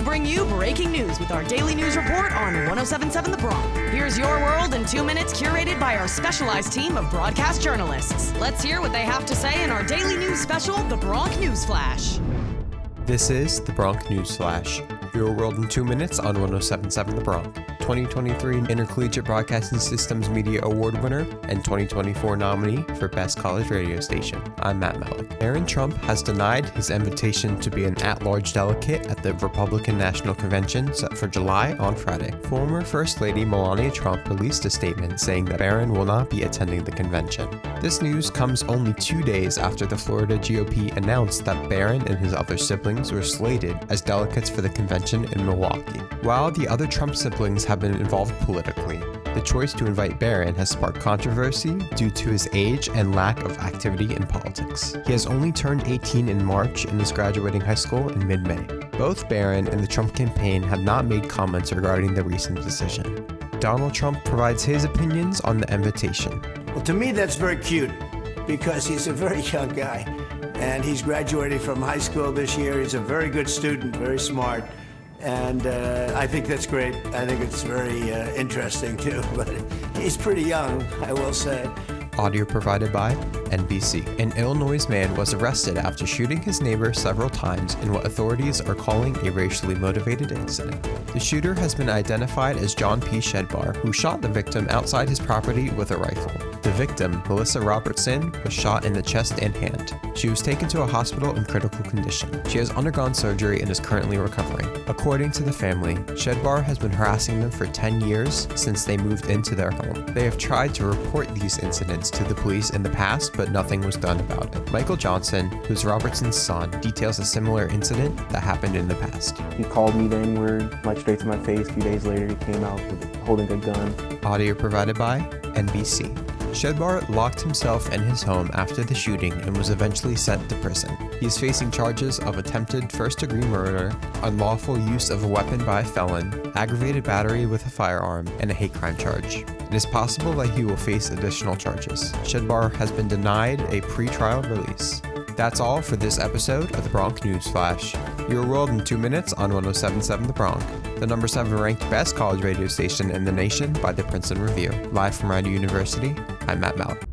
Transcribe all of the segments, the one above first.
We bring you breaking news with our daily news report on 1077 The Bronx. Here's your world in 2 minutes, curated by our specialized team of broadcast journalists. Let's hear what they have to say in our daily news special, The Bronx News Flash. This is The Bronx News Flash, your world in 2 minutes on 1077 The Bronx. 2023 Intercollegiate Broadcasting Systems Media Award winner and 2024 nominee for Best College Radio Station. I'm Matt Malik. Barron Trump has denied his invitation to be an at-large delegate at the Republican National Convention set for July on Friday. Former First Lady Melania Trump released a statement saying that Barron will not be attending the convention. This news comes only 2 days after the Florida GOP announced that Barron and his other siblings were slated as delegates for the convention in Milwaukee. While the other Trump siblings have been involved politically, the choice to invite Barron has sparked controversy due to his age and lack of activity in politics. He has only turned 18 in March and is graduating high school in mid-May. Both Barron and the Trump campaign have not made comments regarding the recent decision. Donald Trump provides his opinions on the invitation. Well, to me, that's very cute because he's a very young guy and he's graduating from high school this year. He's a very good student, very smart. And I think that's great. I think it's very interesting, too. But he's pretty young, I will say. Audio provided by NBC. An Illinois man was arrested after shooting his neighbor several times in what authorities are calling a racially motivated incident. The shooter has been identified as John P. Shedbar, who shot the victim outside his property with a rifle. The victim, Melissa Robertson, was shot in the chest and hand. She was taken to a hospital in critical condition. She has undergone surgery and is currently recovering. According to the family, Shedbar has been harassing them for 10 years since they moved into their home. They have tried to report these incidents to the police in the past, but nothing was done about it. Michael Johnson, who's Robertson's son, details a similar incident that happened in the past. He called me the N-word, like straight to my face. A few days later, he came out holding a gun. Audio provided by NBC. Shedbar locked himself in his home after the shooting and was eventually sent to prison. He is facing charges of attempted first-degree murder, unlawful use of a weapon by a felon, aggravated battery with a firearm, and a hate crime charge. It is possible that he will face additional charges. Shedbar has been denied a pre-trial release. That's all for this episode of the Bronx News Flash. Your world in 2 minutes on 1077 The Bronx, the number 7 ranked best college radio station in the nation by the Princeton Review. Live from Rider University, I'm Matt Malik.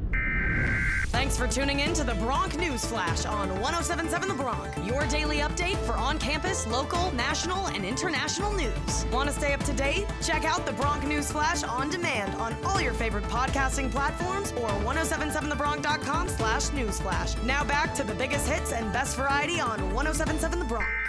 Thanks for tuning in to the Bronx News Flash on 1077 The Bronx, your daily update for on-campus, local, national, and international news. Want to stay up to date? Check out the Bronx News Flash on demand on all your favorite podcasting platforms or 1077thebronx.com/newsflash. Now back to the biggest hits and best variety on 1077 The Bronx.